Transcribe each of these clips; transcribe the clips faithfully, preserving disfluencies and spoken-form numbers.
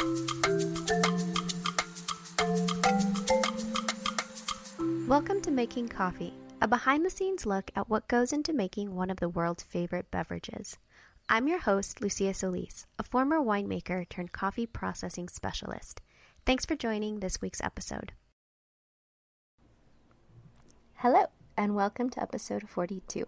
Welcome to Making Coffee, a behind-the-scenes look at what goes into making one of the world's favorite beverages. I'm your host, Lucia Solis, a former winemaker turned coffee processing specialist. Thanks for joining this week's episode. Hello, and welcome to episode forty-two.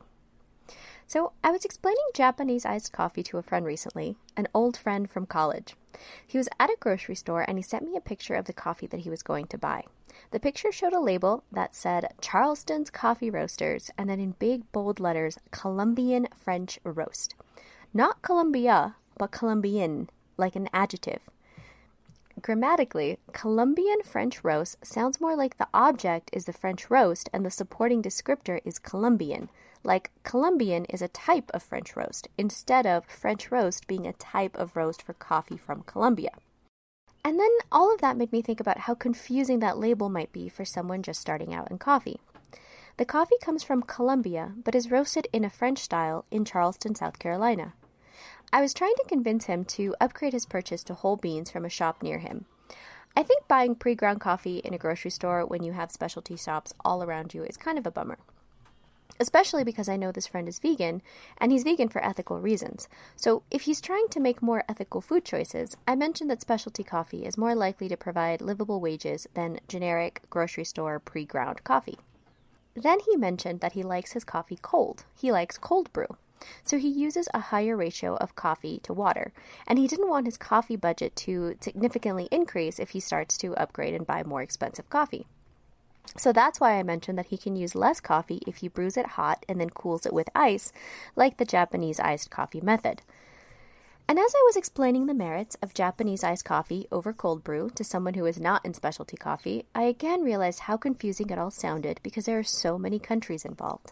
So, I was explaining Japanese iced coffee to a friend recently, an old friend from college. He was at a grocery store and he sent me a picture of the coffee that he was going to buy. The picture showed a label that said Charleston's Coffee Roasters and then in big bold letters, Colombian French Roast. Not Colombia, but Colombian, like an adjective. Grammatically, Colombian French roast sounds more like the object is the French roast and the supporting descriptor is Colombian, like Colombian is a type of French roast, instead of French roast being a type of roast for coffee from Colombia. And then all of that made me think about how confusing that label might be for someone just starting out in coffee. The coffee comes from Colombia, but is roasted in a French style in Charleston, South Carolina. I was trying to convince him to upgrade his purchase to whole beans from a shop near him. I think buying pre-ground coffee in a grocery store when you have specialty shops all around you is kind of a bummer. Especially because I know this friend is vegan, and he's vegan for ethical reasons. So if he's trying to make more ethical food choices, I mentioned that specialty coffee is more likely to provide livable wages than generic grocery store pre-ground coffee. Then he mentioned that he likes his coffee cold. He likes cold brew. So he uses a higher ratio of coffee to water, and he didn't want his coffee budget to significantly increase if he starts to upgrade and buy more expensive coffee. So that's why I mentioned that he can use less coffee if he brews it hot and then cools it with ice, like the Japanese iced coffee method. And as I was explaining the merits of Japanese iced coffee over cold brew to someone who is not in specialty coffee, I again realized how confusing it all sounded because there are so many countries involved.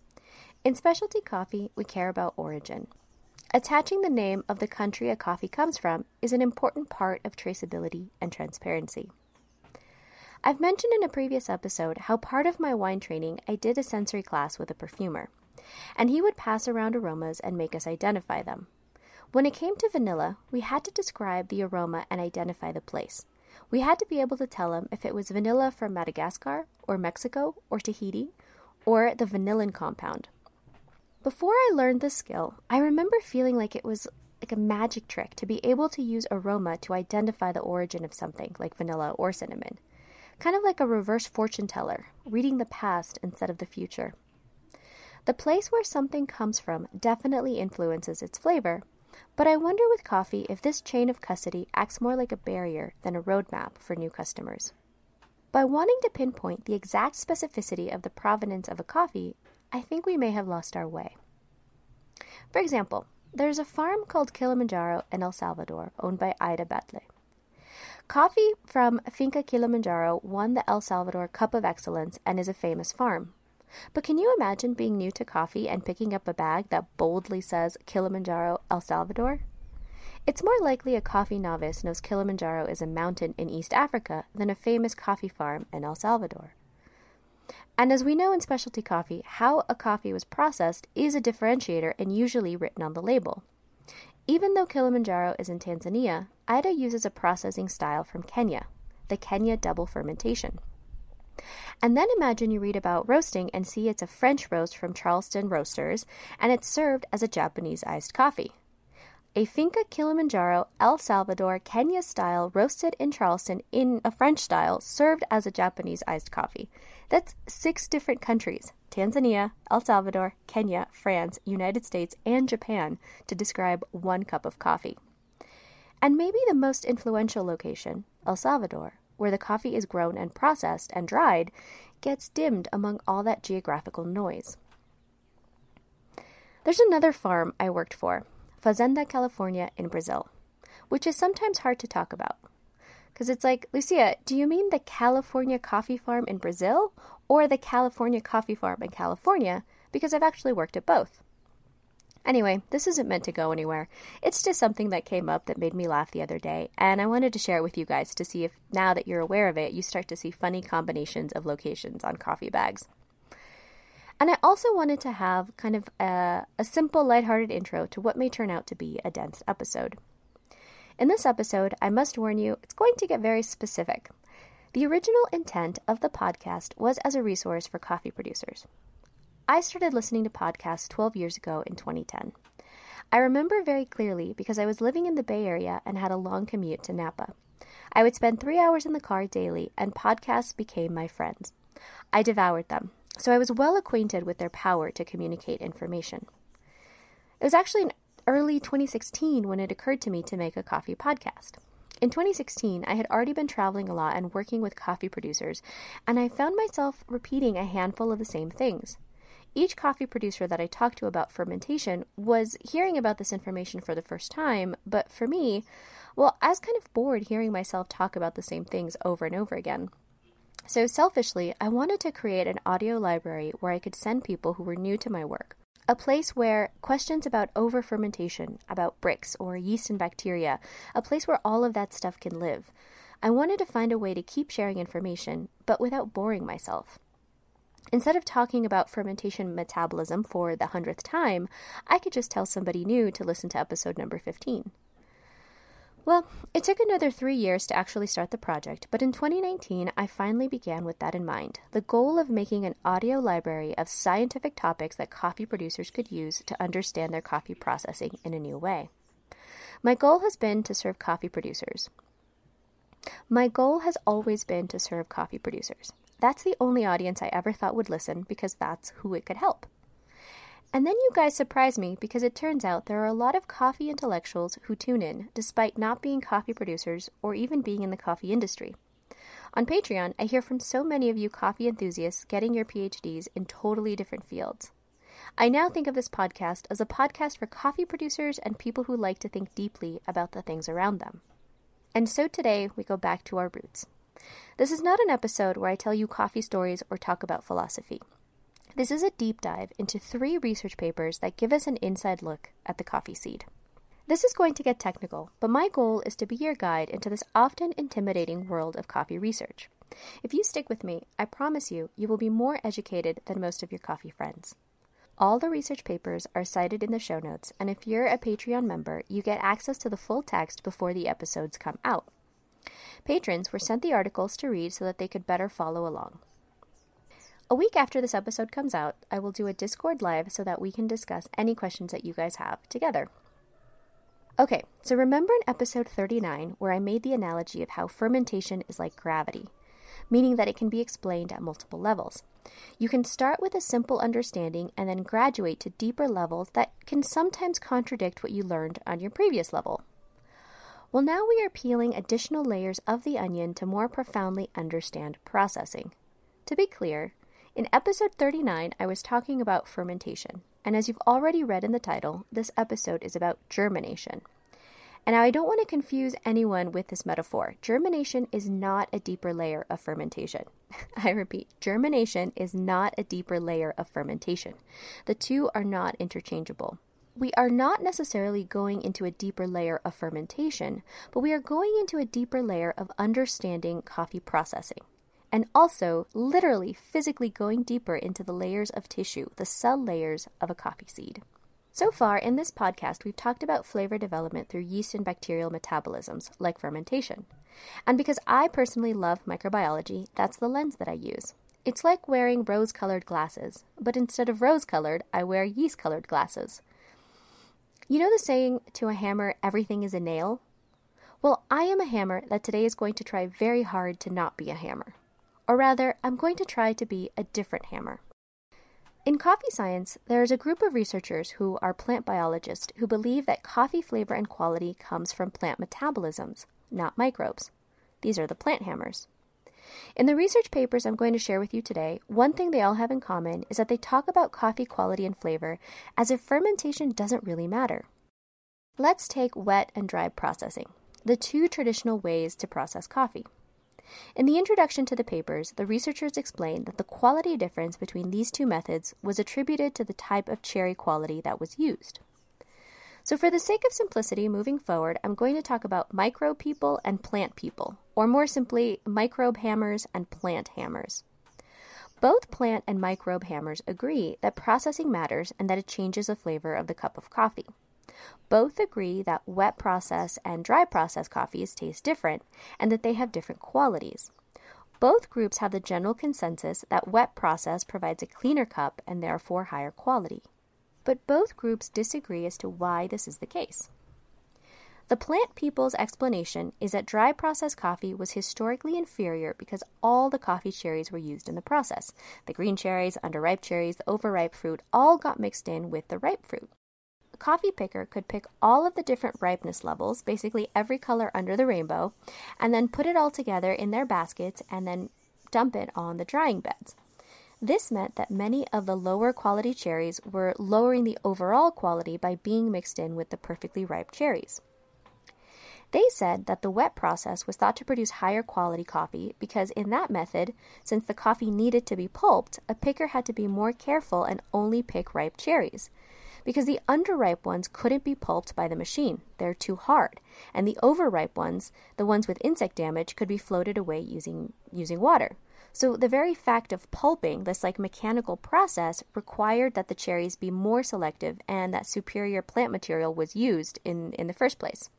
In specialty coffee, we care about origin. Attaching the name of the country a coffee comes from is an important part of traceability and transparency. I've mentioned in a previous episode how part of my wine training I did a sensory class with a perfumer, and he would pass around aromas and make us identify them. When it came to vanilla, we had to describe the aroma and identify the place. We had to be able to tell him if it was vanilla from Madagascar, or Mexico, or Tahiti, or the vanillin compound. Before I learned this skill, I remember feeling like it was like a magic trick to be able to use aroma to identify the origin of something, like vanilla or cinnamon. Kind of like a reverse fortune teller, reading the past instead of the future. The place where something comes from definitely influences its flavor, but I wonder with coffee if this chain of custody acts more like a barrier than a roadmap for new customers. By wanting to pinpoint the exact specificity of the provenance of a coffee, I think we may have lost our way. For example, there's a farm called Kilimanjaro in El Salvador, owned by Ida Batle. Coffee from Finca Kilimanjaro won the El Salvador Cup of Excellence and is a famous farm. But can you imagine being new to coffee and picking up a bag that boldly says Kilimanjaro, El Salvador? It's more likely a coffee novice knows Kilimanjaro is a mountain in East Africa than a famous coffee farm in El Salvador. And as we know in specialty coffee, how a coffee was processed is a differentiator and usually written on the label. Even though Kilimanjaro is in Tanzania, Ida uses a processing style from Kenya, the Kenya double fermentation. And then imagine you read about roasting and see it's a French roast from Charleston Roasters, and it's served as a Japanese iced coffee. A Finca Kilimanjaro, El Salvador, Kenya style roasted in Charleston in a French style served as a Japanese iced coffee. That's six different countries, Tanzania, El Salvador, Kenya, France, United States, and Japan, to describe one cup of coffee. And maybe the most influential location, El Salvador, where the coffee is grown and processed and dried, gets dimmed among all that geographical noise. There's another farm I worked for, Fazenda California in Brazil, which is sometimes hard to talk about. Because it's like, Lucia, do you mean the California coffee farm in Brazil or the California coffee farm in California? Because I've actually worked at both. Anyway, this isn't meant to go anywhere. It's just something that came up that made me laugh the other day, and I wanted to share it with you guys to see if, now that you're aware of it, you start to see funny combinations of locations on coffee bags. And I also wanted to have kind of a, a simple, lighthearted intro to what may turn out to be a dense episode. In this episode, I must warn you, it's going to get very specific. The original intent of the podcast was as a resource for coffee producers. I started listening to podcasts twelve years ago in twenty ten. I remember very clearly because I was living in the Bay Area and had a long commute to Napa. I would spend three hours in the car daily, and podcasts became my friends. I devoured them, so I was well acquainted with their power to communicate information. It was actually in early twenty sixteen when it occurred to me to make a coffee podcast. In twenty sixteen, I had already been traveling a lot and working with coffee producers, and I found myself repeating a handful of the same things. Each coffee producer that I talked to about fermentation was hearing about this information for the first time, but for me, well, I was kind of bored hearing myself talk about the same things over and over again. So selfishly, I wanted to create an audio library where I could send people who were new to my work. A place where questions about over-fermentation, about Brix or yeast and bacteria, a place where all of that stuff can live. I wanted to find a way to keep sharing information, but without boring myself. Instead of talking about fermentation metabolism for the hundredth time, I could just tell somebody new to listen to episode number fifteen. Well, it took another three years to actually start the project, but in twenty nineteen, I finally began with that in mind, the goal of making an audio library of scientific topics that coffee producers could use to understand their coffee processing in a new way. My goal has been to serve coffee producers. My goal has always been to serve coffee producers. That's the only audience I ever thought would listen because that's who it could help. And then you guys surprise me because it turns out there are a lot of coffee intellectuals who tune in despite not being coffee producers or even being in the coffee industry. On Patreon, I hear from so many of you coffee enthusiasts getting your P H Ds in totally different fields. I now think of this podcast as a podcast for coffee producers and people who like to think deeply about the things around them. And so today we go back to our roots. This is not an episode where I tell you coffee stories or talk about philosophy. This is a deep dive into three research papers that give us an inside look at the coffee seed. This is going to get technical, but my goal is to be your guide into this often intimidating world of coffee research. If you stick with me, I promise you, you will be more educated than most of your coffee friends. All the research papers are cited in the show notes, and if you're a Patreon member, you get access to the full text before the episodes come out. Patrons were sent the articles to read so that they could better follow along. A week after this episode comes out, I will do a Discord live so that we can discuss any questions that you guys have together. Okay, so remember in episode thirty-nine where I made the analogy of how fermentation is like gravity, meaning that it can be explained at multiple levels. You can start with a simple understanding and then graduate to deeper levels that can sometimes contradict what you learned on your previous level. Well, now we are peeling additional layers of the onion to more profoundly understand processing. To be clear, in episode thirty-nine, I was talking about fermentation, and as you've already read in the title, this episode is about germination. And now I don't want to confuse anyone with this metaphor. Germination is not a deeper layer of fermentation. I repeat, germination is not a deeper layer of fermentation. The two are not interchangeable. We are not necessarily going into a deeper layer of fermentation, but we are going into a deeper layer of understanding coffee processing. And also, literally, physically going deeper into the layers of tissue, the cell layers of a coffee seed. So far, in this podcast, we've talked about flavor development through yeast and bacterial metabolisms, like fermentation. And because I personally love microbiology, that's the lens that I use. It's like wearing rose-colored glasses, but instead of rose-colored, I wear yeast-colored glasses. You know the saying, to a hammer, everything is a nail? Well, I am a hammer that today is going to try very hard to not be a hammer. Or rather, I'm going to try to be a different hammer. In coffee science, there is a group of researchers who are plant biologists who believe that coffee flavor and quality comes from plant metabolisms, not microbes. These are the plant hammers. In the research papers I'm going to share with you today, one thing they all have in common is that they talk about coffee quality and flavor as if fermentation doesn't really matter. Let's take wet and dry processing, the two traditional ways to process coffee. In the introduction to the papers, the researchers explained that the quality difference between these two methods was attributed to the type of cherry quality that was used. So for the sake of simplicity, moving forward, I'm going to talk about microbe people and plant people, or more simply, microbe hammers and plant hammers. Both plant and microbe hammers agree that processing matters and that it changes the flavor of the cup of coffee. Both agree that wet process and dry process coffees taste different and that they have different qualities. Both groups have the general consensus that wet process provides a cleaner cup and therefore higher quality. But both groups disagree as to why this is the case. The plant people's explanation is that dry process coffee was historically inferior because all the coffee cherries were used in the process. The green cherries, underripe cherries, the overripe fruit all got mixed in with the ripe fruit. A coffee picker could pick all of the different ripeness levels, basically every color under the rainbow, and then put it all together in their baskets and then dump it on the drying beds. This meant that many of the lower quality cherries were lowering the overall quality by being mixed in with the perfectly ripe cherries. They said that the wet process was thought to produce higher quality coffee because in that method, since the coffee needed to be pulped, a picker had to be more careful and only pick ripe cherries. Because the underripe ones couldn't be pulped by the machine. They're too hard. And the overripe ones, the ones with insect damage, could be floated away using, using water. So the very fact of pulping, this like mechanical process, required that the cherries be more selective and that superior plant material was used in, in the first place.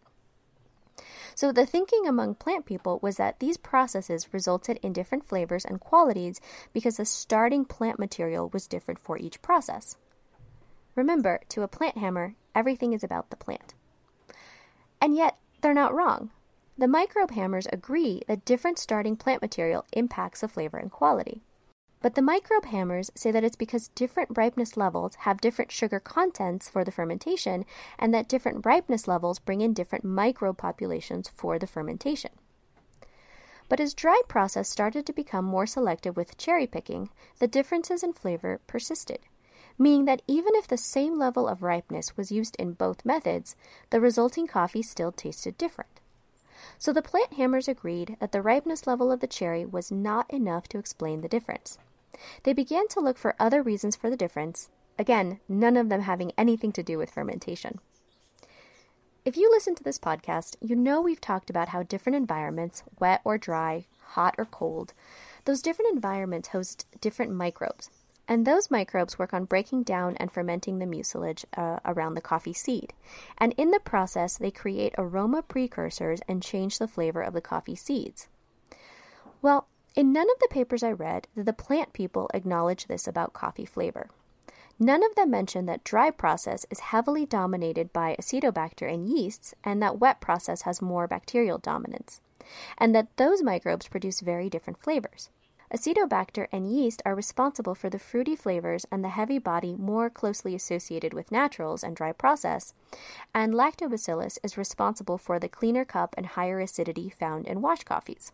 So the thinking among plant people was that these processes resulted in different flavors and qualities because the starting plant material was different for each process. Remember, to a plant hammer, everything is about the plant. And yet, they're not wrong. The microbe hammers agree that different starting plant material impacts the flavor and quality. But the microbe hammers say that it's because different ripeness levels have different sugar contents for the fermentation, and that different ripeness levels bring in different microbe populations for the fermentation. But as dry process started to become more selective with cherry picking, the differences in flavor persisted, meaning that even if the same level of ripeness was used in both methods, the resulting coffee still tasted different. So the plant hammers agreed that the ripeness level of the cherry was not enough to explain the difference. They began to look for other reasons for the difference, again, none of them having anything to do with fermentation. If you listen to this podcast, you know we've talked about how different environments, wet or dry, hot or cold, those different environments host different microbes, and those microbes work on breaking down and fermenting the mucilage uh, around the coffee seed. And in the process, they create aroma precursors and change the flavor of the coffee seeds. Well, in none of the papers I read did the plant people acknowledge this about coffee flavor. None of them mentioned that dry process is heavily dominated by acetobacter and yeasts, and that wet process has more bacterial dominance, and that those microbes produce very different flavors. Acetobacter and yeast are responsible for the fruity flavors and the heavy body more closely associated with naturals and dry process, and lactobacillus is responsible for the cleaner cup and higher acidity found in wash coffees.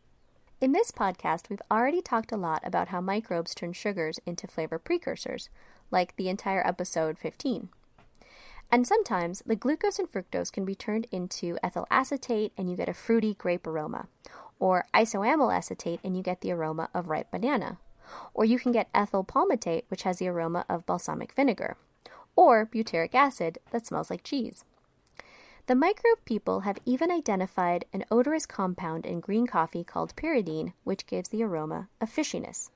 In this podcast, we've already talked a lot about how microbes turn sugars into flavor precursors, like the entire episode fifteen. And sometimes the glucose and fructose can be turned into ethyl acetate and you get a fruity grape aroma, or isoamyl acetate and you get the aroma of ripe banana, or you can get ethyl palmitate, which has the aroma of balsamic vinegar, or butyric acid that smells like cheese. The microbe people have even identified an odorous compound in green coffee called pyridine, which gives the aroma of fishiness.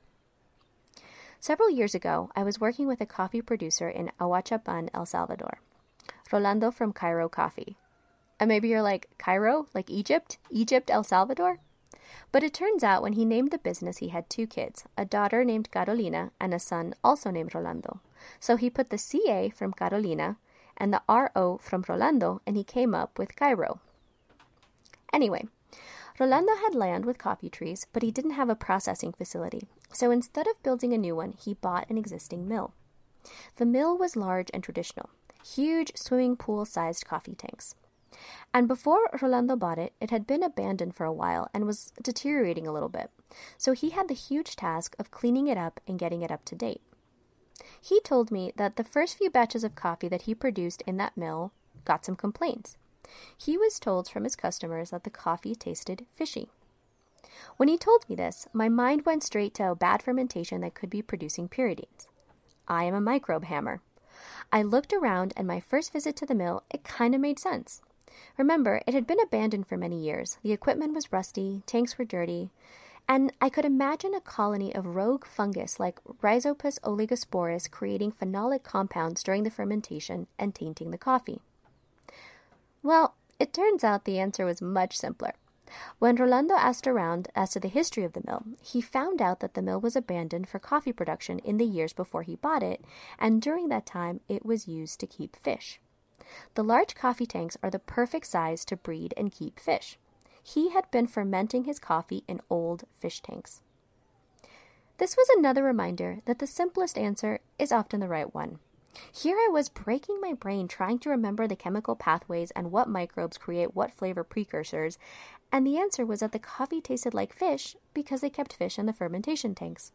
Several years ago, I was working with a coffee producer in Ahuachapan, El Salvador, Rolando from Cairo Coffee. And maybe you're like, Cairo? Like Egypt? Egypt, El Salvador? But it turns out when he named the business, he had two kids, a daughter named Carolina and a son also named Rolando. So he put the C A from Carolina and the R O from Rolando, and he came up with Cairo. Anyway, Rolando had land with coffee trees, but he didn't have a processing facility. So instead of building a new one, he bought an existing mill. The mill was large and traditional, huge swimming pool-sized coffee tanks. And before Rolando bought it, it had been abandoned for a while and was deteriorating a little bit. So he had the huge task of cleaning it up and getting it up to date. He told me that the first few batches of coffee that he produced in that mill got some complaints. He was told from his customers that the coffee tasted fishy. When he told me this, my mind went straight to a bad fermentation that could be producing pyridines. I am a microbe hammer. I looked around, and my first visit to the mill, it kind of made sense. Remember, it had been abandoned for many years. The equipment was rusty, tanks were dirty, and I could imagine a colony of rogue fungus like Rhizopus oligosporus creating phenolic compounds during the fermentation and tainting the coffee. Well, it turns out the answer was much simpler. When Rolando asked around as to the history of the mill, he found out that the mill was abandoned for coffee production in the years before he bought it, and during that time it was used to keep fish. The large coffee tanks are the perfect size to breed and keep fish. He had been fermenting his coffee in old fish tanks. This was another reminder that the simplest answer is often the right one. Here I was breaking my brain trying to remember the chemical pathways and what microbes create what flavor precursors, and the answer was that the coffee tasted like fish because they kept fish in the fermentation tanks.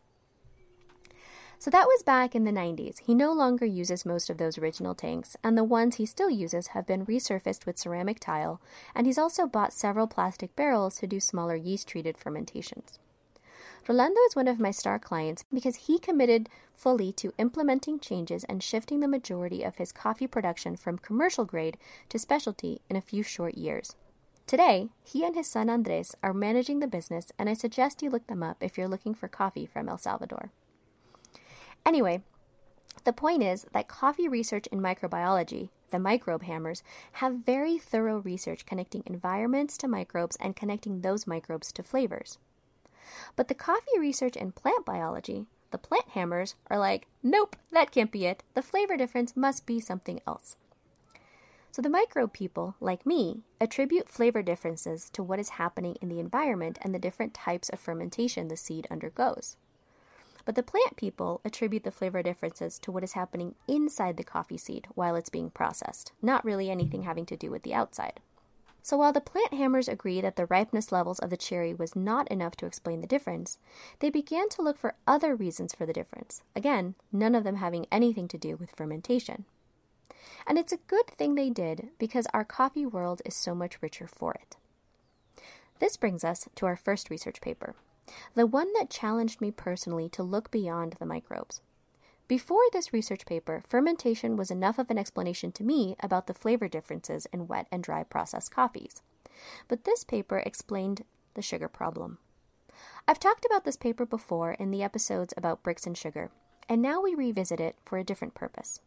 So that was back in the nineties. He no longer uses most of those original tanks, and the ones he still uses have been resurfaced with ceramic tile, and he's also bought several plastic barrels to do smaller yeast-treated fermentations. Rolando is one of my star clients because he committed fully to implementing changes and shifting the majority of his coffee production from commercial grade to specialty in a few short years. Today, he and his son Andres are managing the business, and I suggest you look them up if you're looking for coffee from El Salvador. Anyway, the point is that coffee research in microbiology, the microbe hammers, have very thorough research connecting environments to microbes and connecting those microbes to flavors. But the coffee research in plant biology, the plant hammers, are like, nope, that can't be it. The flavor difference must be something else. So the microbe people, like me, attribute flavor differences to what is happening in the environment and the different types of fermentation the seed undergoes. But the plant people attribute the flavor differences to what is happening inside the coffee seed while it's being processed, not really anything having to do with the outside. So while the plant hammers agree that the ripeness levels of the cherry was not enough to explain the difference, they began to look for other reasons for the difference, again, none of them having anything to do with fermentation. And it's a good thing they did because our coffee world is so much richer for it. This brings us to our first research paper, the one that challenged me personally to look beyond the microbes. Before this research paper, fermentation was enough of an explanation to me about the flavor differences in wet and dry processed coffees. But this paper explained the sugar problem. I've talked about this paper before in the episodes about bricks and sugar, and now we revisit it for a different purpose.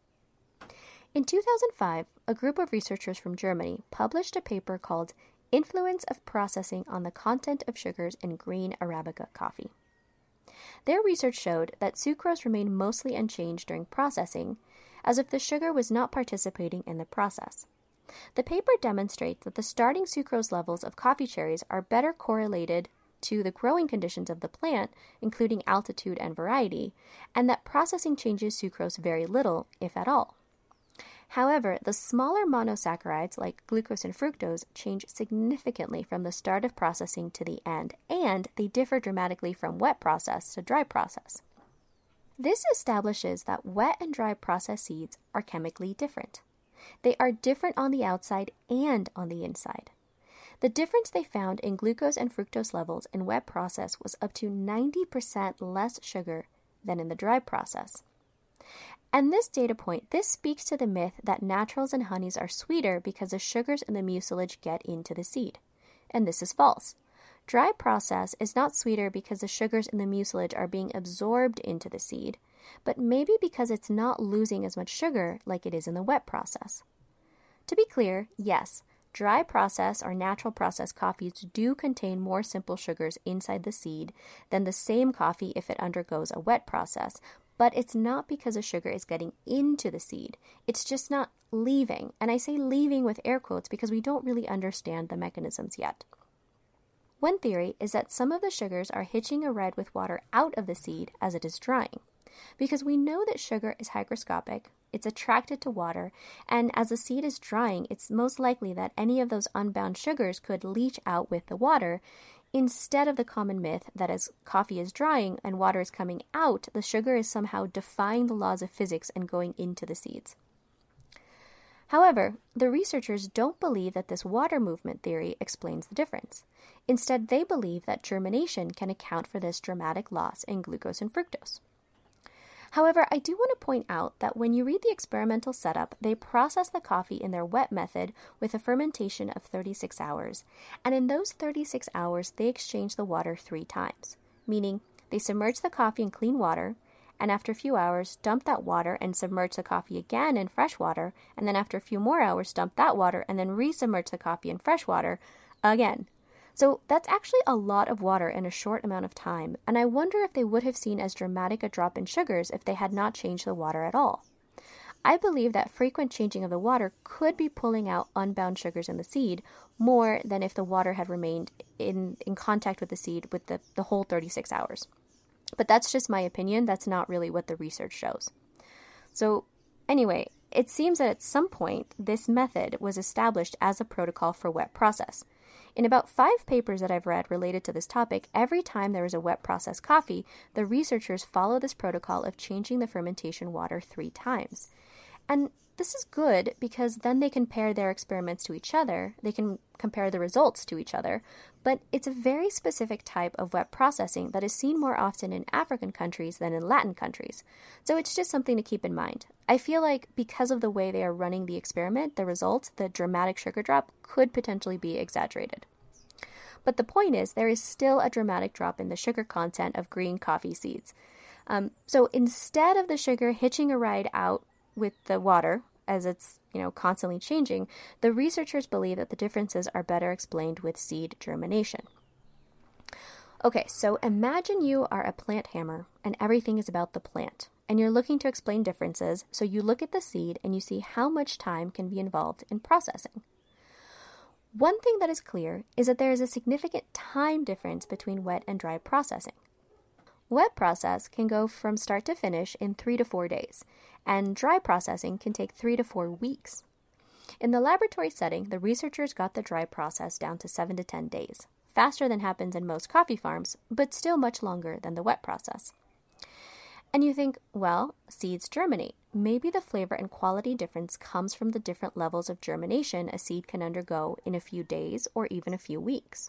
In two thousand five, a group of researchers from Germany published a paper called Influence of Processing on the Content of Sugars in Green Arabica Coffee. Their research showed that sucrose remained mostly unchanged during processing, as if the sugar was not participating in the process. The paper demonstrates that the starting sucrose levels of coffee cherries are better correlated to the growing conditions of the plant, including altitude and variety, and that processing changes sucrose very little, if at all. However, the smaller monosaccharides like glucose and fructose change significantly from the start of processing to the end, and they differ dramatically from wet process to dry process. This establishes that wet and dry process seeds are chemically different. They are different on the outside and on the inside. The difference they found in glucose and fructose levels in wet process was up to ninety percent less sugar than in the dry process. And this data point, this speaks to the myth that naturals and honeys are sweeter because the sugars in the mucilage get into the seed. And this is false. Dry process is not sweeter because the sugars in the mucilage are being absorbed into the seed, but maybe because it's not losing as much sugar like it is in the wet process. To be clear, yes, dry process or natural process coffees do contain more simple sugars inside the seed than the same coffee if it undergoes a wet process, but it's not because the sugar is getting into the seed. It's just not leaving. And I say leaving with air quotes because we don't really understand the mechanisms yet. One theory is that some of the sugars are hitching a red with water out of the seed as it is drying. Because we know that sugar is hygroscopic, it's attracted to water, and as the seed is drying, it's most likely that any of those unbound sugars could leach out with the water, instead of the common myth that as coffee is drying and water is coming out, the sugar is somehow defying the laws of physics and going into the seeds. However, the researchers don't believe that this water movement theory explains the difference. Instead, they believe that germination can account for this dramatic loss in glucose and fructose. However, I do want to point out that when you read the experimental setup, they process the coffee in their wet method with a fermentation of thirty-six hours, and in those thirty-six hours, they exchange the water three times, meaning they submerge the coffee in clean water, and after a few hours, dump that water and submerge the coffee again in fresh water, and then after a few more hours, dump that water and then resubmerge the coffee in fresh water again. So that's actually a lot of water in a short amount of time, and I wonder if they would have seen as dramatic a drop in sugars if they had not changed the water at all. I believe that frequent changing of the water could be pulling out unbound sugars in the seed more than if the water had remained in, in contact with the seed with the, the whole thirty-six hours. But that's just my opinion. That's not really what the research shows. So anyway, it seems that at some point this method was established as a protocol for wet process. In about five papers that I've read related to this topic, every time there is a wet process coffee, the researchers follow this protocol of changing the fermentation water three times. And this is good because then they compare their experiments to each other, they can compare the results to each other, but it's a very specific type of wet processing that is seen more often in African countries than in Latin countries. So it's just something to keep in mind. I feel like because of the way they are running the experiment, the results, the dramatic sugar drop, could potentially be exaggerated. But the point is, there is still a dramatic drop in the sugar content of green coffee seeds. Um, so instead of the sugar hitching a ride out with the water, as it's, you know, constantly changing, the researchers believe that the differences are better explained with seed germination. Okay, so imagine you are a plant hammer and everything is about the plant, and you're looking to explain differences, so you look at the seed and you see how much time can be involved in processing. One thing that is clear is that there is a significant time difference between wet and dry processing. Wet process can go from start to finish in three to four days, and dry processing can take three to four weeks. In the laboratory setting, the researchers got the dry process down to seven to ten days, faster than happens in most coffee farms, but still much longer than the wet process. And you think, well, seeds germinate. Maybe the flavor and quality difference comes from the different levels of germination a seed can undergo in a few days or even a few weeks.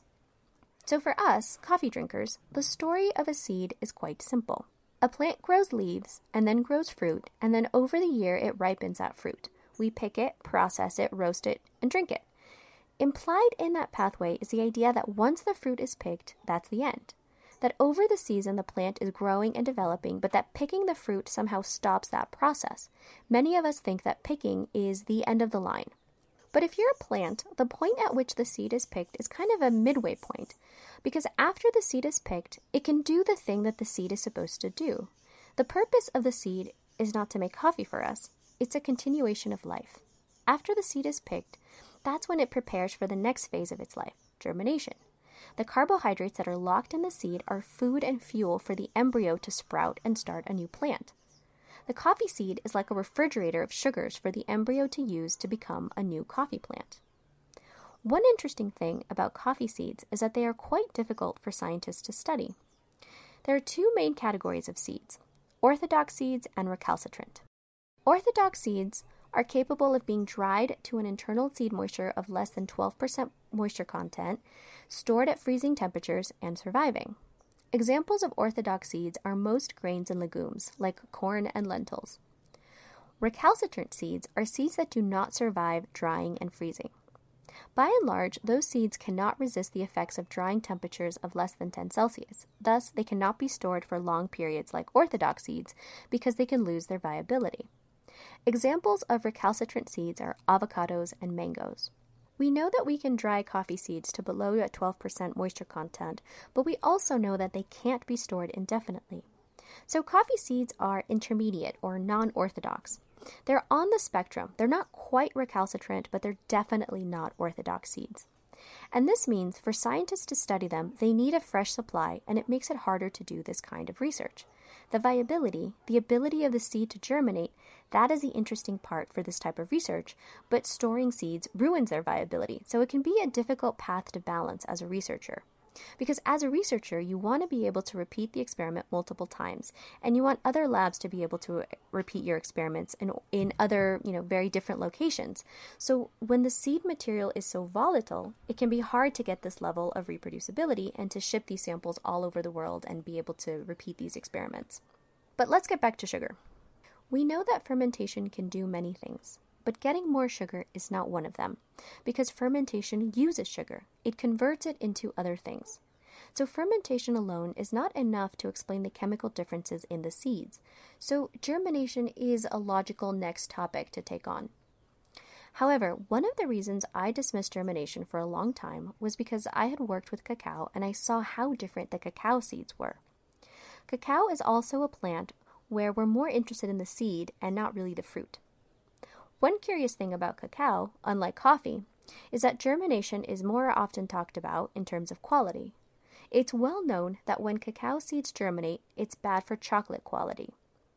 So for us, coffee drinkers, the story of a seed is quite simple. A plant grows leaves and then grows fruit, and then over the year it ripens that fruit. We pick it, process it, roast it, and drink it. Implied in that pathway is the idea that once the fruit is picked, that's the end. That over the season the plant is growing and developing, but that picking the fruit somehow stops that process. Many of us think that picking is the end of the line. But if you're a plant, the point at which the seed is picked is kind of a midway point, because after the seed is picked, it can do the thing that the seed is supposed to do. The purpose of the seed is not to make coffee for us, it's a continuation of life. After the seed is picked, that's when it prepares for the next phase of its life, germination. The carbohydrates that are locked in the seed are food and fuel for the embryo to sprout and start a new plant. The coffee seed is like a refrigerator of sugars for the embryo to use to become a new coffee plant. One interesting thing about coffee seeds is that they are quite difficult for scientists to study. There are two main categories of seeds, orthodox seeds and recalcitrant. Orthodox seeds are capable of being dried to an internal seed moisture of less than twelve percent moisture content, stored at freezing temperatures, and surviving. Examples of orthodox seeds are most grains and legumes, like corn and lentils. Recalcitrant seeds are seeds that do not survive drying and freezing. By and large, those seeds cannot resist the effects of drying temperatures of less than ten Celsius. Thus, they cannot be stored for long periods like orthodox seeds because they can lose their viability. Examples of recalcitrant seeds are avocados and mangoes. We know that we can dry coffee seeds to below twelve percent moisture content, but we also know that they can't be stored indefinitely. So coffee seeds are intermediate or non-orthodox. They're on the spectrum. They're not quite recalcitrant, but they're definitely not orthodox seeds. And this means for scientists to study them, they need a fresh supply, and it makes it harder to do this kind of research. The viability, the ability of the seed to germinate, that is the interesting part for this type of research, but storing seeds ruins their viability, so it can be a difficult path to balance as a researcher. Because as a researcher, you want to be able to repeat the experiment multiple times, and you want other labs to be able to repeat your experiments in, in other, you know, very different locations. So when the seed material is so volatile, it can be hard to get this level of reproducibility and to ship these samples all over the world and be able to repeat these experiments. But let's get back to sugar. We know that fermentation can do many things, but getting more sugar is not one of them, because fermentation uses sugar. It converts it into other things. So fermentation alone is not enough to explain the chemical differences in the seeds. So germination is a logical next topic to take on. However, one of the reasons I dismissed germination for a long time was because I had worked with cacao and I saw how different the cacao seeds were. Cacao is also a plant where we're more interested in the seed and not really the fruit. One curious thing about cacao, unlike coffee, is that germination is more often talked about in terms of quality. It's well known that when cacao seeds germinate, it's bad for chocolate quality.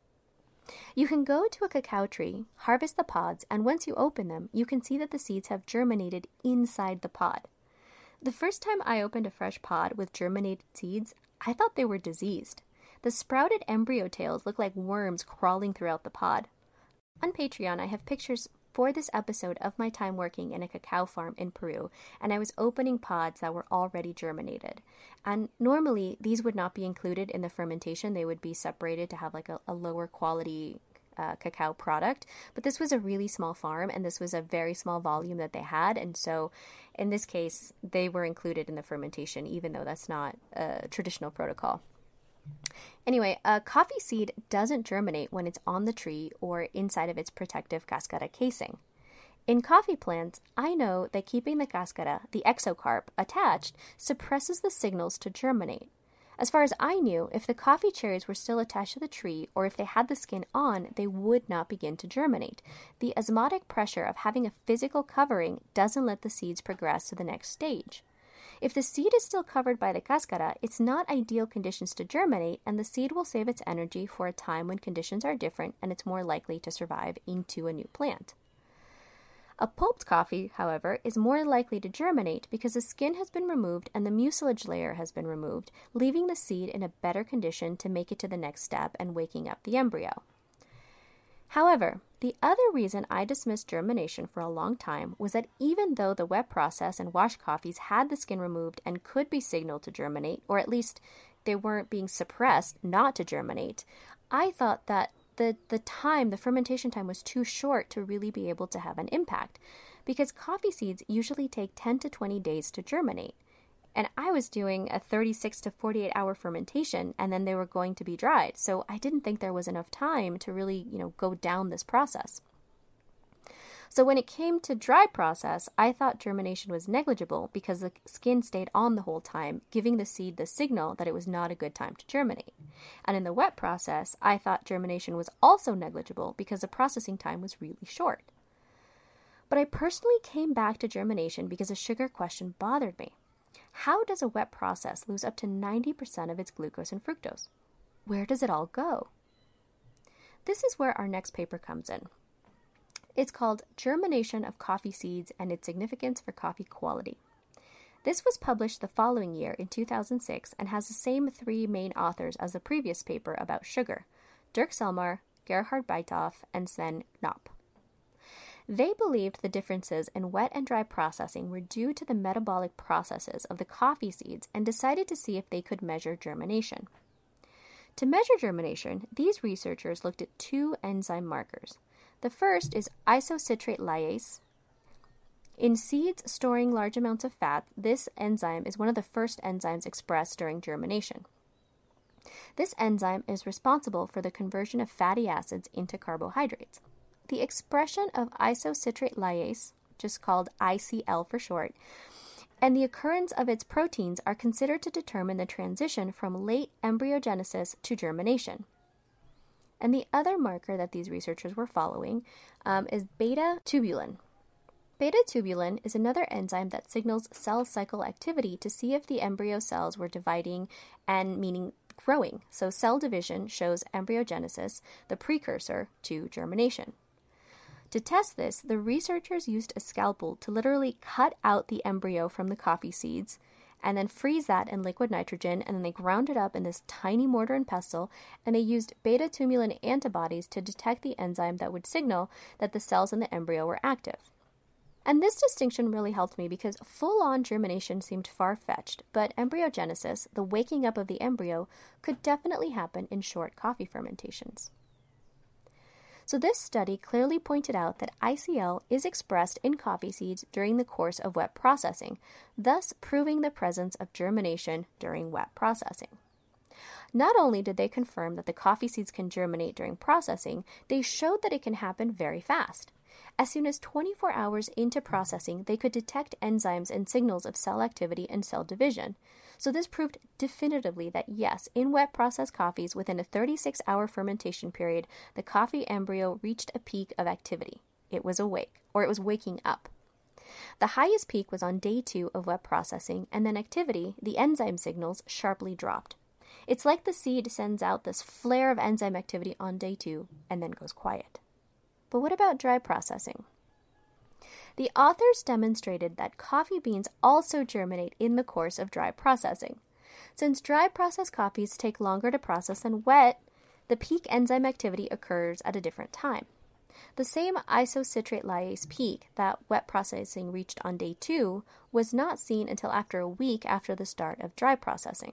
You can go to a cacao tree, harvest the pods, and once you open them, you can see that the seeds have germinated inside the pod. The first time I opened a fresh pod with germinated seeds, I thought they were diseased. The sprouted embryo tails look like worms crawling throughout the pod. On Patreon, I have pictures for this episode of my time working in a cacao farm in Peru, and I was opening pods that were already germinated. And normally, these would not be included in the fermentation. They would be separated to have like a, a lower quality uh, cacao product. But this was a really small farm, and this was a very small volume that they had. And so in this case, they were included in the fermentation, even though that's not a traditional protocol. Anyway, a coffee seed doesn't germinate when it's on the tree or inside of its protective cascara casing. In coffee plants, I know that keeping the cascara, the exocarp, attached suppresses the signals to germinate. As far as I knew, if the coffee cherries were still attached to the tree or if they had the skin on, they would not begin to germinate. The osmotic pressure of having a physical covering doesn't let the seeds progress to the next stage. If the seed is still covered by the cascara, it's not ideal conditions to germinate, and the seed will save its energy for a time when conditions are different and it's more likely to survive into a new plant. A pulped coffee, however, is more likely to germinate because the skin has been removed and the mucilage layer has been removed, leaving the seed in a better condition to make it to the next step and waking up the embryo. However, the other reason I dismissed germination for a long time was that even though the wet process and wash coffees had the skin removed and could be signaled to germinate, or at least they weren't being suppressed not to germinate, I thought that the, the time, the fermentation time was too short to really be able to have an impact, because coffee seeds usually take ten to twenty days to germinate. And I was doing a thirty-six to forty-eight hour fermentation, and then they were going to be dried. So I didn't think there was enough time to really, you know, go down this process. So when it came to dry process, I thought germination was negligible because the skin stayed on the whole time, giving the seed the signal that it was not a good time to germinate. And in the wet process, I thought germination was also negligible because the processing time was really short. But I personally came back to germination because a sugar question bothered me. How does a wet process lose up to ninety percent of its glucose and fructose? Where does it all go? This is where our next paper comes in. It's called Germination of Coffee Seeds and Its Significance for Coffee Quality. This was published the following year in two thousand six and has the same three main authors as the previous paper about sugar: Dirk Selmar, Gerhard Beithoff, and Sven Knopp. They believed the differences in wet and dry processing were due to the metabolic processes of the coffee seeds and decided to see if they could measure germination. To measure germination, these researchers looked at two enzyme markers. The first is isocitrate lyase. In seeds storing large amounts of fat, this enzyme is one of the first enzymes expressed during germination. This enzyme is responsible for the conversion of fatty acids into carbohydrates. The expression of isocitrate lyase, just called I C L for short, and the occurrence of its proteins are considered to determine the transition from late embryogenesis to germination. And the other marker that these researchers were following um, is beta-tubulin. Beta-tubulin is another enzyme that signals cell cycle activity to see if the embryo cells were dividing and meaning growing. So cell division shows embryogenesis, the precursor to germination. To test this, the researchers used a scalpel to literally cut out the embryo from the coffee seeds and then freeze that in liquid nitrogen, and then they ground it up in this tiny mortar and pestle, and they used beta-tubulin antibodies to detect the enzyme that would signal that the cells in the embryo were active. And this distinction really helped me because full-on germination seemed far-fetched, but embryogenesis, the waking up of the embryo, could definitely happen in short coffee fermentations. So this study clearly pointed out that I C L is expressed in coffee seeds during the course of wet processing, thus proving the presence of germination during wet processing. Not only did they confirm that the coffee seeds can germinate during processing, they showed that it can happen very fast. As soon as twenty-four hours into processing, they could detect enzymes and signals of cell activity and cell division. So this proved definitively that yes, in wet processed coffees, within a thirty-six hour fermentation period, the coffee embryo reached a peak of activity. It was awake, or it was waking up. The highest peak was on day two of wet processing, and then activity, the enzyme signals, sharply dropped. It's like the seed sends out this flare of enzyme activity on day two and then goes quiet. But what about dry processing? The authors demonstrated that coffee beans also germinate in the course of dry processing. Since dry processed coffees take longer to process than wet, the peak enzyme activity occurs at a different time. The same isocitrate lyase peak that wet processing reached on day two was not seen until after a week after the start of dry processing.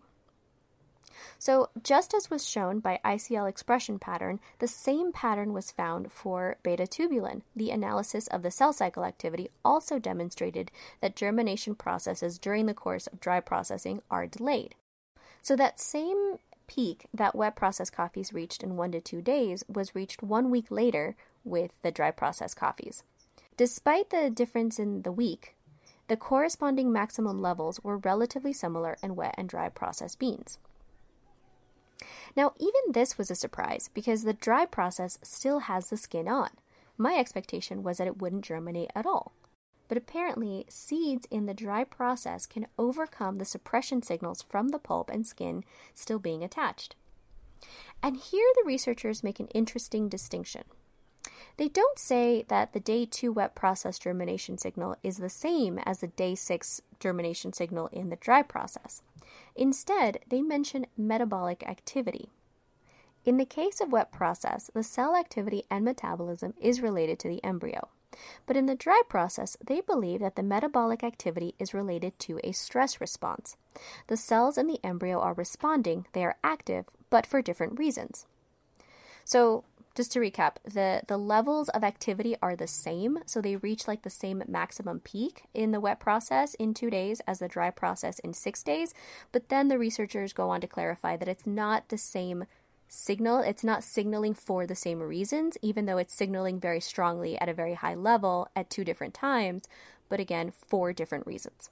So, just as was shown by I C L expression pattern, the same pattern was found for beta-tubulin. The analysis of the cell cycle activity also demonstrated that germination processes during the course of dry processing are delayed. So that same peak that wet processed coffees reached in one to two days was reached one week later with the dry processed coffees. Despite the difference in the week, the corresponding maximum levels were relatively similar in wet and dry processed beans. Now, even this was a surprise because the dry process still has the skin on. My expectation was that it wouldn't germinate at all. But apparently, seeds in the dry process can overcome the suppression signals from the pulp and skin still being attached. And here the researchers make an interesting distinction. They don't say that the day two wet process germination signal is the same as the day six germination signal in the dry process. Instead, they mention metabolic activity. In the case of wet process, the cell activity and metabolism is related to the embryo. But in the dry process, they believe that the metabolic activity is related to a stress response. The cells in the embryo are responding, they are active, but for different reasons. So, just to recap, the, the levels of activity are the same, so they reach like the same maximum peak in the wet process in two days as the dry process in six days, but then the researchers go on to clarify that it's not the same signal, it's not signaling for the same reasons, even though it's signaling very strongly at a very high level at two different times, but again, for different reasons.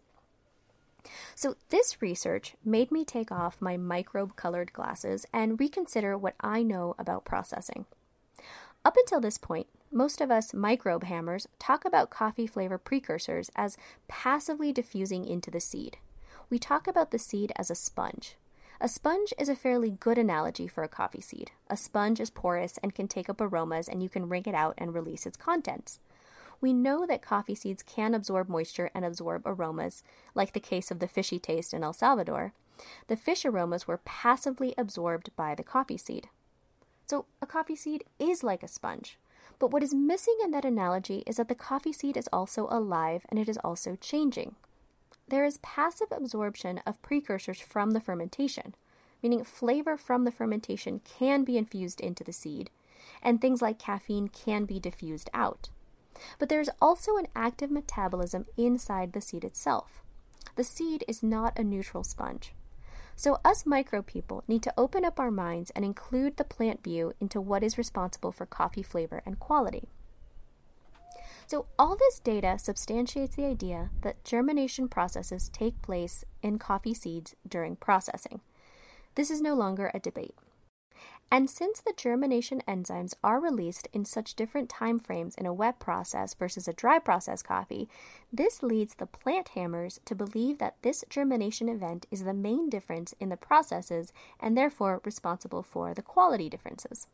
So this research made me take off my microbe-colored glasses and reconsider what I know about processing. Up until this point, most of us microbe hammers talk about coffee flavor precursors as passively diffusing into the seed. We talk about the seed as a sponge. A sponge is a fairly good analogy for a coffee seed. A sponge is porous and can take up aromas, and you can wring it out and release its contents. We know that coffee seeds can absorb moisture and absorb aromas, like the case of the fishy taste in El Salvador. The fish aromas were passively absorbed by the coffee seed. So a coffee seed is like a sponge. But what is missing in that analogy is that the coffee seed is also alive and it is also changing. There is passive absorption of precursors from the fermentation, meaning flavor from the fermentation can be infused into the seed, and things like caffeine can be diffused out. But there is also an active metabolism inside the seed itself. The seed is not a neutral sponge. So us microbe people need to open up our minds and include the plant view into what is responsible for coffee flavor and quality. So all this data substantiates the idea that germination processes take place in coffee seeds during processing. This is no longer a debate. And since the germination enzymes are released in such different time frames in a wet process versus a dry process coffee, this leads the plant hammers to believe that this germination event is the main difference in the processes and therefore responsible for the quality differences.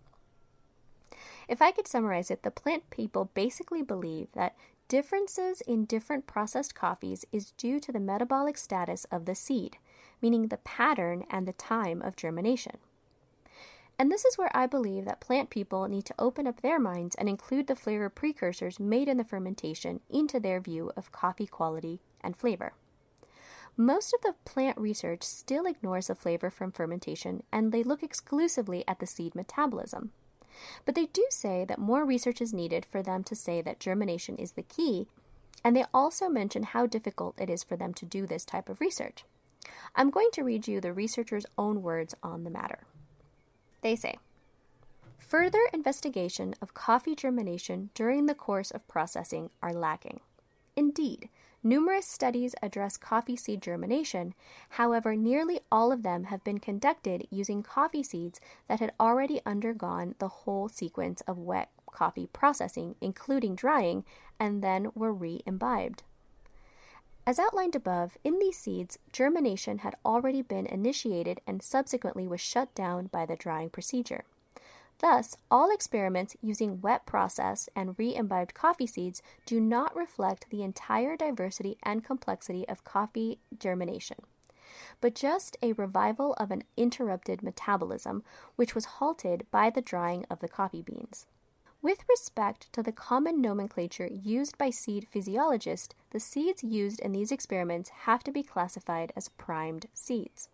If I could summarize it, the plant people basically believe that differences in different processed coffees is due to the metabolic status of the seed, meaning the pattern and the time of germination. And this is where I believe that plant people need to open up their minds and include the flavor precursors made in the fermentation into their view of coffee quality and flavor. Most of the plant research still ignores the flavor from fermentation, and they look exclusively at the seed metabolism. But they do say that more research is needed for them to say that germination is the key, and they also mention how difficult it is for them to do this type of research. I'm going to read you the researchers' own words on the matter. They say, further investigation of coffee germination during the course of processing are lacking. Indeed, numerous studies address coffee seed germination. However, nearly all of them have been conducted using coffee seeds that had already undergone the whole sequence of wet coffee processing, including drying, and then were re-imbibed. As outlined above, in these seeds, germination had already been initiated and subsequently was shut down by the drying procedure. Thus, all experiments using wet process and re-imbibed coffee seeds do not reflect the entire diversity and complexity of coffee germination, but just a revival of an interrupted metabolism, which was halted by the drying of the coffee beans. With respect to the common nomenclature used by seed physiologists, the seeds used in these experiments have to be classified as primed seeds.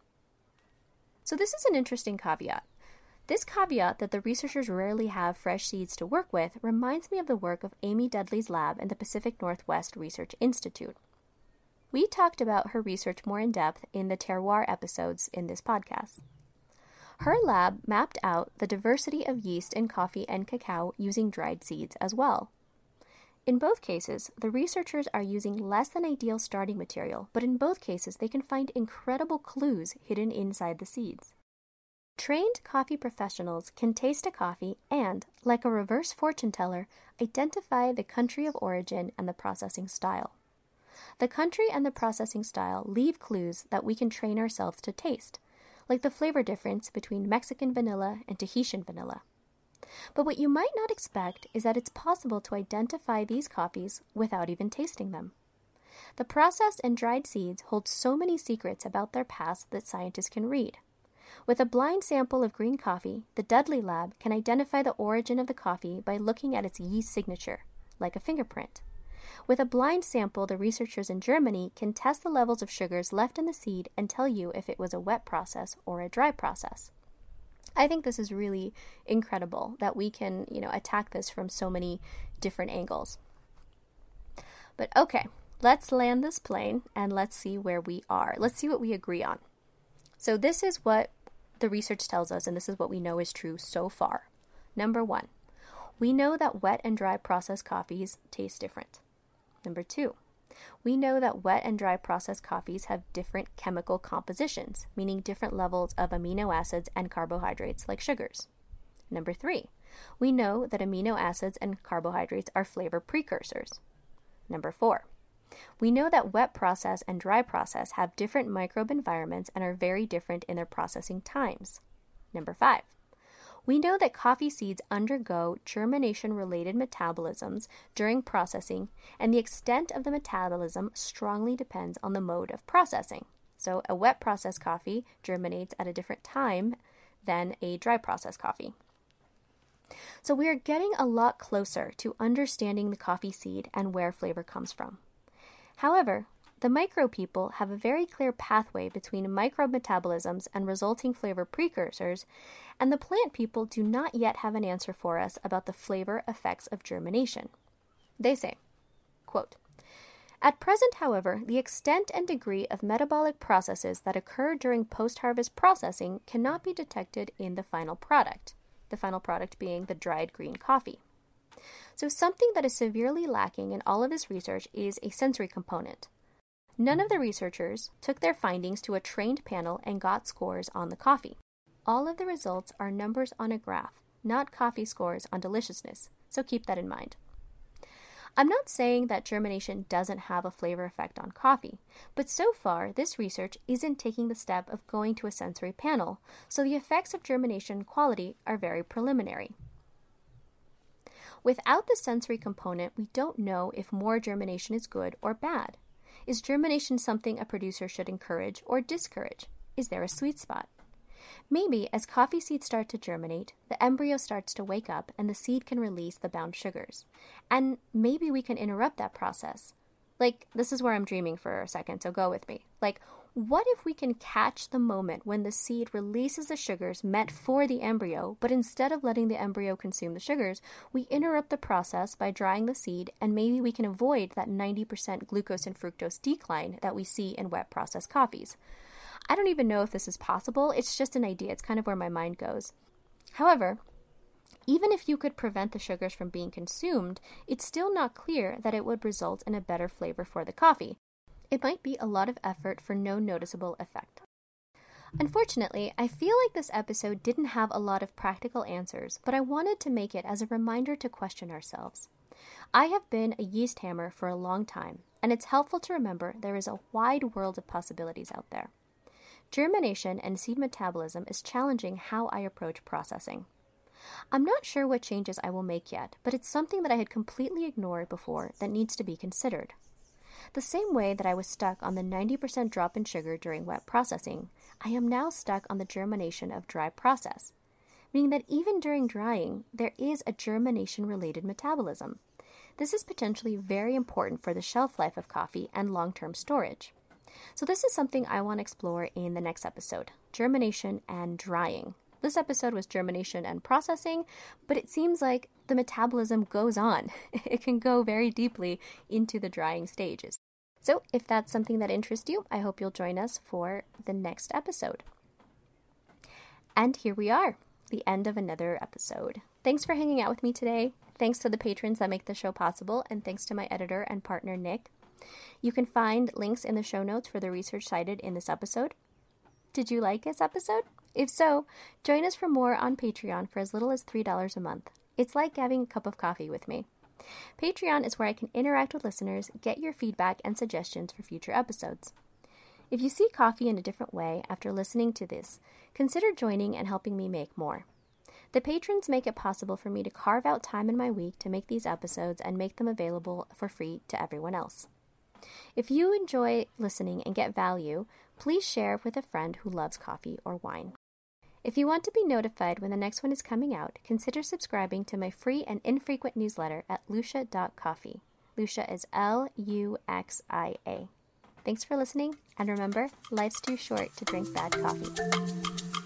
So this is an interesting caveat. This caveat that the researchers rarely have fresh seeds to work with reminds me of the work of Amy Dudley's lab in the Pacific Northwest Research Institute. We talked about her research more in depth in the terroir episodes in this podcast. Her lab mapped out the diversity of yeast in coffee and cacao using dried seeds as well. In both cases, the researchers are using less than ideal starting material, but in both cases they can find incredible clues hidden inside the seeds. Trained coffee professionals can taste a coffee and, like a reverse fortune teller, identify the country of origin and the processing style. The country and the processing style leave clues that we can train ourselves to taste, like the flavor difference between Mexican vanilla and Tahitian vanilla. But what you might not expect is that it's possible to identify these coffees without even tasting them. The processed and dried seeds hold so many secrets about their past that scientists can read. With a blind sample of green coffee, the Dudley lab can identify the origin of the coffee by looking at its yeast signature, like a fingerprint. With a blind sample, the researchers in Germany can test the levels of sugars left in the seed and tell you if it was a wet process or a dry process. I think this is really incredible that we can, you know, attack this from so many different angles. But okay, let's land this plane and let's see where we are. Let's see what we agree on. So this is what the research tells us, and this is what we know is true so far. Number one, we know that wet and dry processed coffees taste different. Number two, we know that wet and dry processed coffees have different chemical compositions, meaning different levels of amino acids and carbohydrates like sugars. Number three, we know that amino acids and carbohydrates are flavor precursors. Number four, we know that wet process and dry process have different microbe environments and are very different in their processing times. Number five, we know that coffee seeds undergo germination-related metabolisms during processing, and the extent of the metabolism strongly depends on the mode of processing. So a wet processed coffee germinates at a different time than a dry processed coffee. So we are getting a lot closer to understanding the coffee seed and where flavor comes from. However, the micro people have a very clear pathway between microbe metabolisms and resulting flavor precursors, and the plant people do not yet have an answer for us about the flavor effects of germination. They say, quote, "At present, however, the extent and degree of metabolic processes that occur during post-harvest processing cannot be detected in the final product, the final product being the dried green coffee. So something that is severely lacking in all of this research is a sensory component. None of the researchers took their findings to a trained panel and got scores on the coffee. All of the results are numbers on a graph, not coffee scores on deliciousness, so keep that in mind. I'm not saying that germination doesn't have a flavor effect on coffee, but so far this research isn't taking the step of going to a sensory panel, so the effects of germination quality are very preliminary. Without the sensory component, we don't know if more germination is good or bad. Is germination something a producer should encourage or discourage? Is there a sweet spot? Maybe as coffee seeds start to germinate, the embryo starts to wake up and the seed can release the bound sugars. And maybe we can interrupt that process. Like, this is where I'm dreaming for a second, so go with me. Like, What if we can catch the moment when the seed releases the sugars meant for the embryo, but instead of letting the embryo consume the sugars, we interrupt the process by drying the seed, and maybe we can avoid that ninety percent glucose and fructose decline that we see in wet processed coffees. I don't even know if this is possible. It's just an idea. It's kind of where my mind goes. However, even if you could prevent the sugars from being consumed, it's still not clear that it would result in a better flavor for the coffee. It might be a lot of effort for no noticeable effect. Unfortunately, I feel like this episode didn't have a lot of practical answers, but I wanted to make it as a reminder to question ourselves. I have been a yeast hammer for a long time, and it's helpful to remember there is a wide world of possibilities out there. Germination and seed metabolism is challenging how I approach processing. I'm not sure what changes I will make yet, but it's something that I had completely ignored before that needs to be considered. The same way that I was stuck on the ninety percent drop in sugar during wet processing, I am now stuck on the germination of dry process, meaning that even during drying, there is a germination-related metabolism. This is potentially very important for the shelf life of coffee and long-term storage. So this is something I want to explore in the next episode, germination and drying. This episode was germination and processing, but it seems like the metabolism goes on. It can go very deeply into the drying stages. So if that's something that interests you, I hope you'll join us for the next episode. And here we are, the end of another episode. Thanks for hanging out with me today. Thanks to the patrons that make the show possible, and thanks to my editor and partner, Nick. You can find links in the show notes for the research cited in this episode. Did you like this episode? If so, join us for more on Patreon for as little as three dollars a month. It's like having a cup of coffee with me. Patreon is where I can interact with listeners, get your feedback and suggestions for future episodes. If you see coffee in a different way after listening to this, consider joining and helping me make more. The patrons make it possible for me to carve out time in my week to make these episodes and make them available for free to everyone else. If you enjoy listening and get value, please share with a friend who loves coffee or wine. If you want to be notified when the next one is coming out, consider subscribing to my free and infrequent newsletter at lucia dot coffee. Lucia is L U X I A. Thanks for listening, and remember, life's too short to drink bad coffee.